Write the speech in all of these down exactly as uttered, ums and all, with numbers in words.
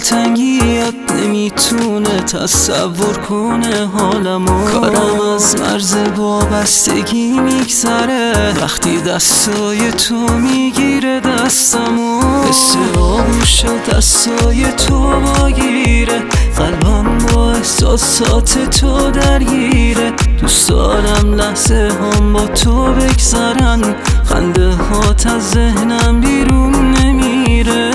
دلتنگیات نمیتونه تصور کنه حالمو. کارم از مرز وابستگی میگذره وقتی دستای تو میگیره دستمو. حس آغوش دستای تو باگیره، قلبم با احساسات تو درگیره. دوست دارم لحظه هم با تو بگذرن، خنده هات از ذهنم بیرون نمیره.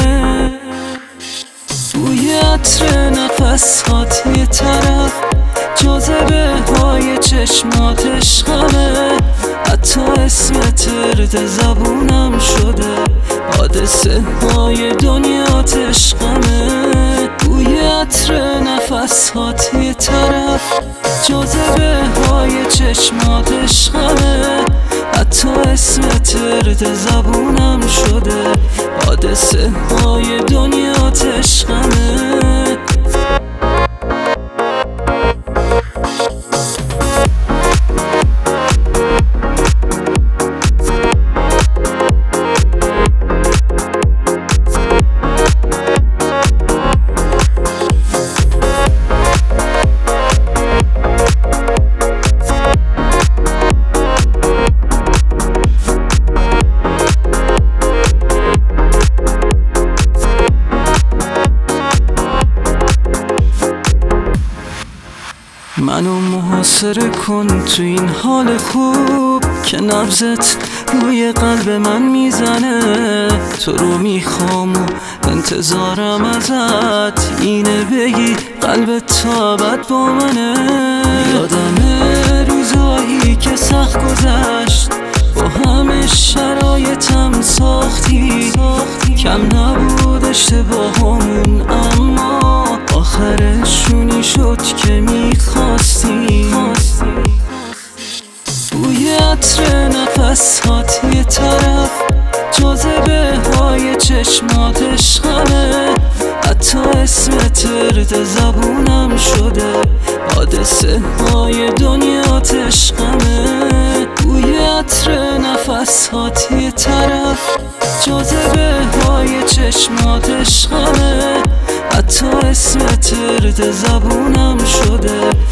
بوی عطر نفس هات یه طرف، جاذبه های چشمات عشقمه. حتی اسم ترد زبونم شده، حادثه های دنیات عشقمه. بوی عطر نفس هات یه طرف، جاذبه های چشمات عشقمه. حتی اسم ترد زبونم شده، حادثه های دنیات عشقمه. منو محاصره کن تو این حال خوب که نبضت روی قلب من میزنه. تو رو میخوام و انتظارم ازت اینه بگی قلبت تا ابد با منه. یادمه روزایی که سخت گذشت، با همه شرایطم ساختی. کم نبود اشتباهامون اما آخرشونی شد که میخواستی. بوی عطر نفس هات یه طرف، جاذبه های چشمات عشقمه. حتی اسم ترد زبونم شده، حادثه های دنیات عشقمه. بوی عطر نفس هات یه طرف، جاذبه های چشمات عشقمه. حتی اسم ترد زبونم شده،